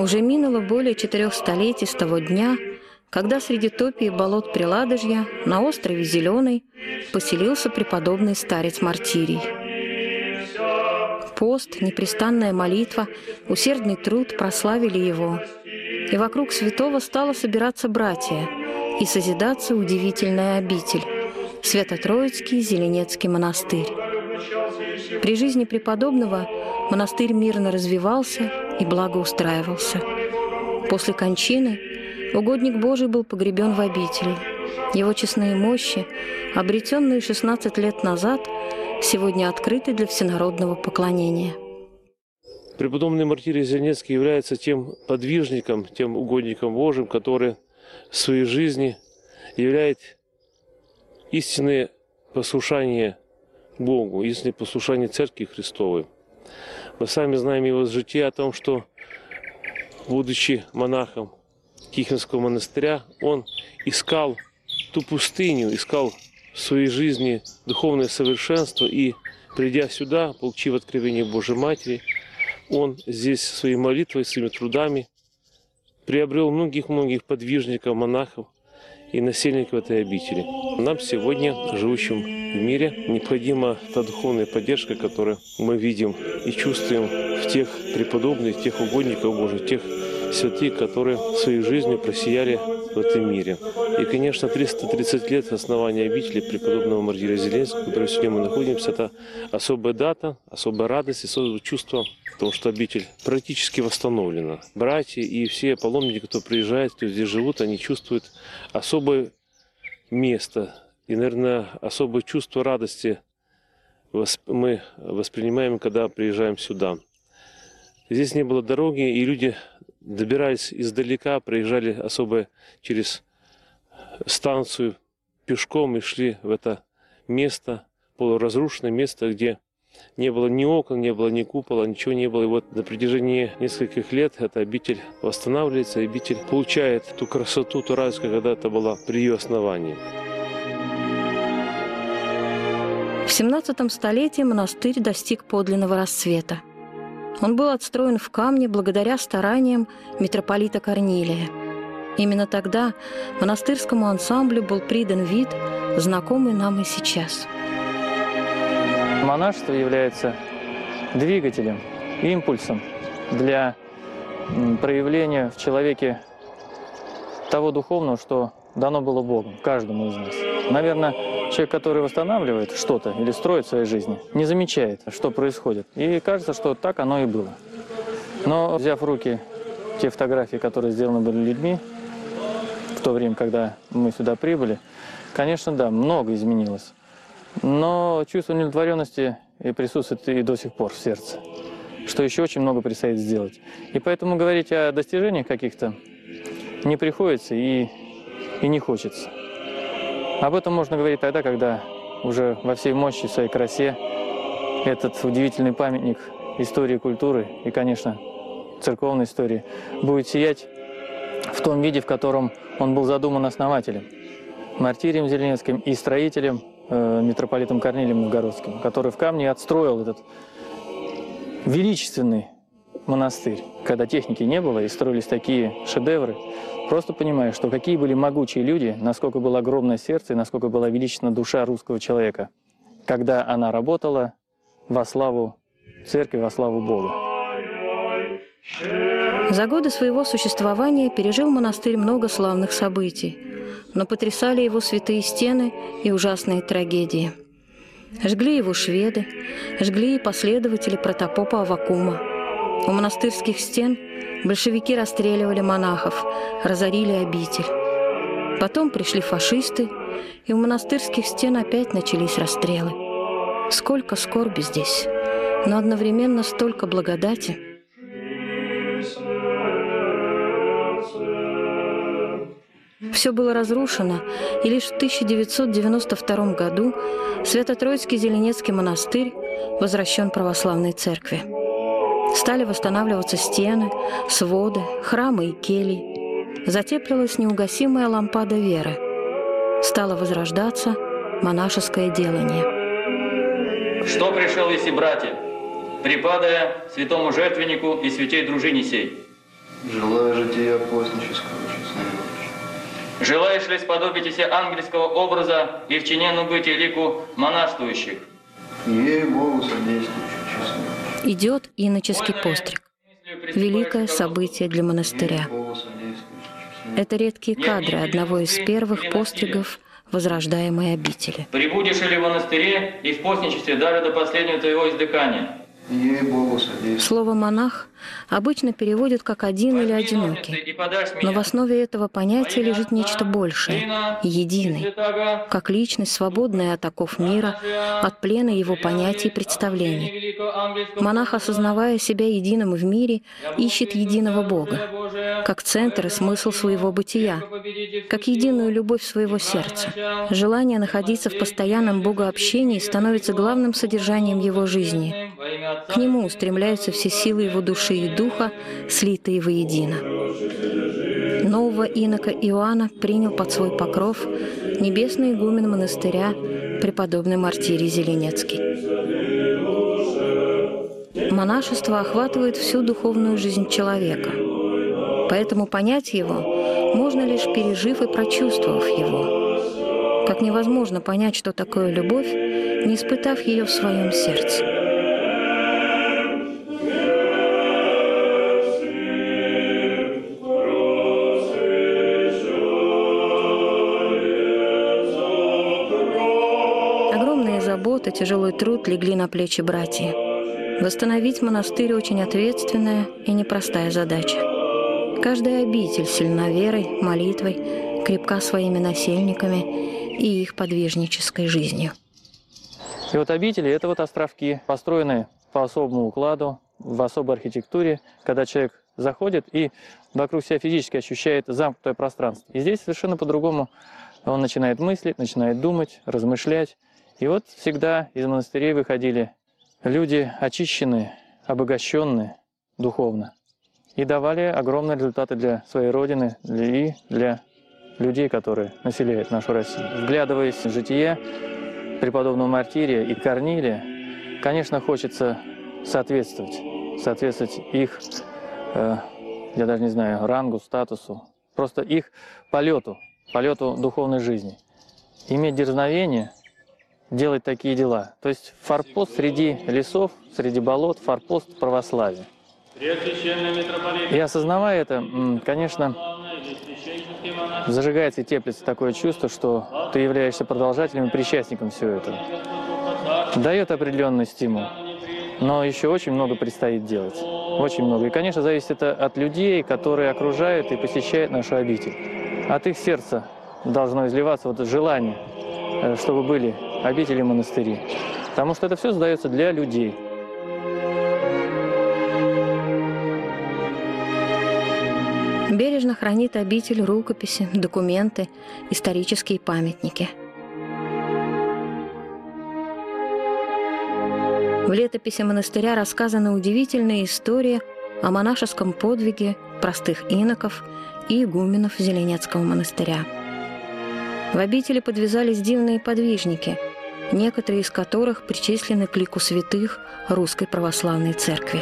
Уже минуло более 4 столетий с того дня, когда среди топи и болот Приладожья на острове Зеленый поселился преподобный старец Мартирий. Пост, непрестанная молитва, усердный труд прославили его, и вокруг святого стало собираться братья и созидаться удивительная обитель – Свято-Троицкий Зеленецкий монастырь. При жизни преподобного монастырь мирно развивался и благоустраивался. После кончины угодник Божий был погребен в обители. Его честные мощи, обретенные 16 лет назад, сегодня открыты для всенародного поклонения. Преподобный Мартирий Зеленецкий является тем подвижником, тем угодником Божьим, который в своей жизни являет истинное послушание Богу, истинное послушание Церкви Христовой. Мы сами знаем его житие о том, что, будучи монахом Тихвинского монастыря, он искал ту пустыню, искал в своей жизни духовное совершенство, и, придя сюда, получив откровение Божьей Матери, он здесь своей молитвой, своими трудами приобрел многих-многих подвижников, монахов и насельников этой обители. Нам сегодня, живущим в мире, необходима та духовная поддержка, которую мы видим и чувствуем в тех преподобных, тех угодников Божьих, тех святых, которые своей жизнью просияли в этом мире. И, конечно, 330 лет основания обители преподобного Мартирия Зеленецкого, в которой сегодня мы находимся, это особая дата, особая радость, особое чувство, потому что обитель практически восстановлена. Братья и все паломники, кто приезжает, кто здесь живут, они чувствуют особое место и, наверное, особое чувство радости мы воспринимаем, когда приезжаем сюда. Здесь не было дороги, и люди добирались издалека, проезжали особо через станцию пешком и шли в это место, полуразрушенное место, где не было ни окон, не было ни купола, ничего не было. И вот на протяжении нескольких лет эта обитель восстанавливается, и обитель получает ту красоту, ту радость, когда это была при ее основании. В 17 столетии монастырь достиг подлинного расцвета. Он был отстроен в камне благодаря стараниям митрополита Корнилия. Именно тогда монастырскому ансамблю был придан вид, знакомый нам и сейчас. Монашество является двигателем, импульсом для проявления в человеке того духовного, что дано было Богом, каждому из нас. Наверное, человек, который восстанавливает что-то или строит в своей жизни, не замечает, что происходит. И кажется, что так оно и было. Но взяв в руки те фотографии, которые сделаны были людьми в то время, когда мы сюда прибыли, конечно, да, много изменилось. Но чувство удовлетворенности и присутствует и до сих пор в сердце, что еще очень много предстоит сделать. И поэтому говорить о достижениях каких-то не приходится и не хочется. Об этом можно говорить тогда, когда уже во всей мощи, в своей красе этот удивительный памятник истории и культуры и, конечно, церковной истории будет сиять в том виде, в котором он был задуман основателем, Мартирием Зеленецким и строителем, митрополитом Корнилием Новгородским, который в камне отстроил этот величественный монастырь. Когда техники не было и строились такие шедевры, просто понимаешь, что какие были могучие люди, насколько было огромное сердце и насколько была величественна душа русского человека, когда она работала во славу церкви, во славу Бога. За годы своего существования пережил монастырь много славных событий, но потрясали его святые стены и ужасные трагедии. Жгли его шведы, жгли и последователи протопопа Аввакума. У монастырских стен большевики расстреливали монахов, разорили обитель. Потом пришли фашисты, и у монастырских стен опять начались расстрелы. Сколько скорби здесь, но одновременно столько благодати. Все было разрушено, и лишь в 1992 году Свято-Троицкий Зеленецкий монастырь возвращен православной церкви. Стали восстанавливаться стены, своды, храмы и кельи. Затеплилась неугасимая лампада веры. Стало возрождаться монашеское делание. Что пришел, если братья, припадая святому жертвеннику и святей дружине сей, Желаю жития постнического, честно. Желаешь ли сподобитесь ангельского образа и в чиненном бытии лику монашествующих? Ей-богу содействующий, честно. Идет иноческий постриг. Великое событие для монастыря. Это редкие кадры одного из первых постригов возрождаемой обители. Прибудешь ли в монастыре и в постничестве даже до последнего твоего издыхания? Ей-богу содействующий. Слово «монах» обычно переводят как «один» или «одинокий». Но в основе этого понятия лежит нечто большее – единый, как личность, свободная от оков мира, от плена его понятий и представлений. Монах, осознавая себя единым в мире, ищет единого Бога, как центр и смысл своего бытия, как единую любовь своего сердца. Желание находиться в постоянном богообщении становится главным содержанием его жизни. К нему устремляются все силы его души и духа, слитые воедино. Нового инока Иоанна принял под свой покров небесный игумен монастыря, преподобный Мартирий Зеленецкий. Монашество охватывает всю духовную жизнь человека, поэтому понять его можно лишь пережив и прочувствовав его. Как невозможно понять, что такое любовь, не испытав ее в своем сердце. Забота, тяжелый труд легли на плечи братьев. Восстановить монастырь очень ответственная и непростая задача. Каждая обитель сильна верой, молитвой, крепка своими насельниками и их подвижнической жизнью. И вот обители – это вот островки, построенные по особому укладу, в особой архитектуре, когда человек заходит и вокруг себя физически ощущает замкнутое пространство. И здесь совершенно по-другому он начинает мыслить, начинает думать, размышлять. И вот всегда из монастырей выходили люди очищенные, обогащенные духовно. И давали огромные результаты для своей родины и для людей, которые населяют нашу Россию. Вглядываясь в житие преподобного Мартирия и Корнилия, конечно, хочется соответствовать их, я даже не знаю, рангу, статусу, просто их полету духовной жизни. Иметь дерзновение делать такие дела. То есть форпост среди лесов, среди болот, форпост православия. И осознавая это, конечно, зажигается и теплится такое чувство, что ты являешься продолжателем и причастником всего этого. Дает определенный стимул, но еще очень много предстоит делать. Очень много. И, конечно, зависит это от людей, которые окружают и посещают нашу обитель. От их сердца должно изливаться вот желание, чтобы были обители и монастыри. Потому что это все создается для людей. Бережно хранит обитель рукописи, документы, исторические памятники. В летописи монастыря рассказана удивительная история о монашеском подвиге простых иноков и игуменов Зеленецкого монастыря. В обители подвязались дивные подвижники, некоторые из которых причислены к лику святых Русской Православной Церкви.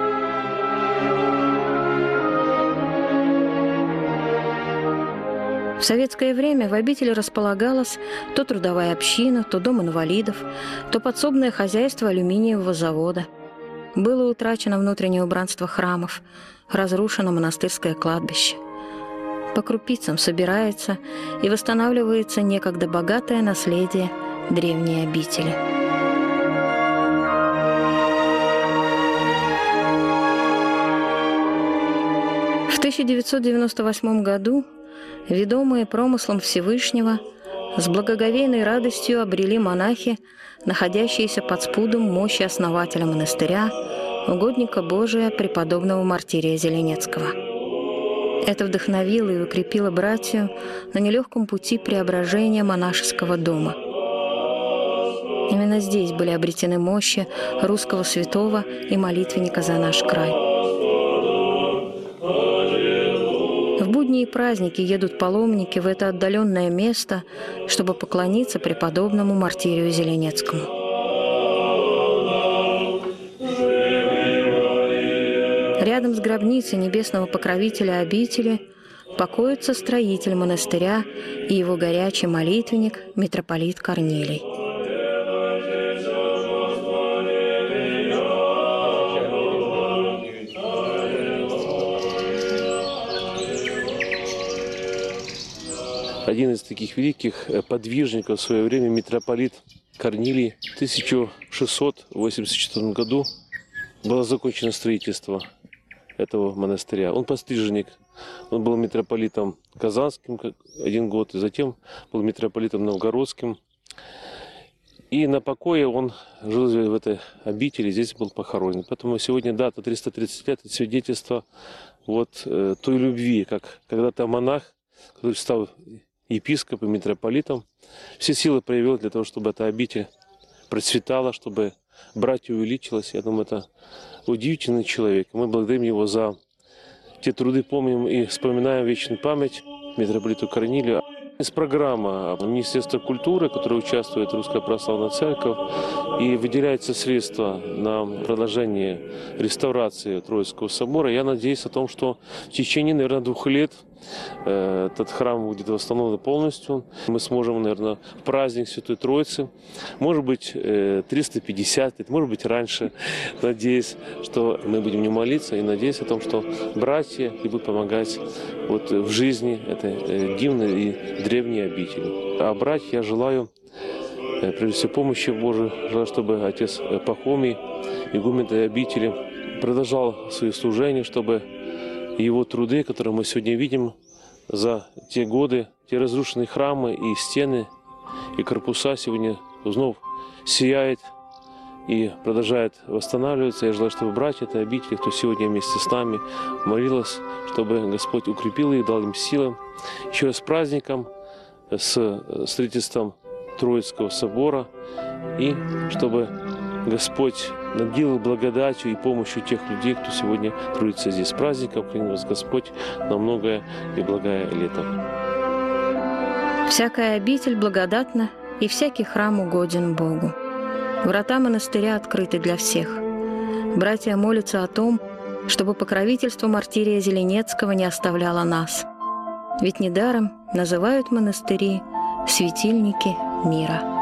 В советское время в обители располагалась то трудовая община, то дом инвалидов, то подсобное хозяйство алюминиевого завода. Было утрачено внутреннее убранство храмов, разрушено монастырское кладбище. По крупицам собирается и восстанавливается некогда богатое наследие древней обители. В 1998 году, ведомые промыслом Всевышнего, с благоговейной радостью обрели монахи, находящиеся под спудом мощи основателя монастыря, угодника Божия преподобного Мартирия Зеленецкого. Это вдохновило и укрепило братью на нелегком пути преображения монашеского дома. Именно здесь были обретены мощи русского святого и молитвенника за наш край. В будни и праздники едут паломники в это отдаленное место, чтобы поклониться преподобному Мартирию Зеленецкому. Рядом с гробницей небесного покровителя обители покоится строитель монастыря и его горячий молитвенник митрополит Корнилий. Один из таких великих подвижников в свое время, митрополит Корнилий, в 1684 году было закончено строительство этого монастыря. Он постриженник, он был митрополитом Казанским 1 год, и затем был митрополитом Новгородским. И на покое он жил в этой обители, здесь был похоронен. Поэтому сегодня дата 330 лет, это свидетельство той любви, как когда-то монах, который стал епископом, митрополитом, все силы проявил для того, чтобы эта обитель процветала, чтобы братья увеличилось. Я думаю, это удивительный человек. Мы благодарим его за те труды, помним и вспоминаем вечную память митрополиту Корнилию. Есть программа Министерства культуры, в которой участвует Русская Православная Церковь, и выделяются средства на продолжение реставрации Троицкого собора. Я надеюсь о том, что в течение, наверное, 2 лет этот храм будет восстановлен полностью. Мы сможем, наверное, в праздник Святой Троицы, может быть, 350 лет, может быть, раньше. Надеюсь, что мы будем не молиться, и надеюсь о том, что братья будут помогать в жизни этой дивной и древней обители. А братья я желаю, прежде всего, помощи Божией. Желаю, чтобы отец Пахомий, игумен этой обители, продолжал свои служения, чтобы его труды, которые мы сегодня видим за те годы, те разрушенные храмы и стены, и корпуса сегодня вновь сияет и продолжает восстанавливаться. Я желаю, чтобы братья этой обители, кто сегодня вместе с нами молилась, чтобы Господь укрепил их, дал им силы. Еще раз с праздником, с строительством Троицкого собора, и чтобы Господь наделил благодатью и помощью тех людей, кто сегодня трудится здесь. С праздником, храни вас Господь на многое и благое лето. Всякая обитель благодатна, и всякий храм угоден Богу. Врата монастыря открыты для всех. Братья молятся о том, чтобы покровительство мартирия Зеленецкого не оставляло нас. Ведь недаром называют монастыри светильники мира.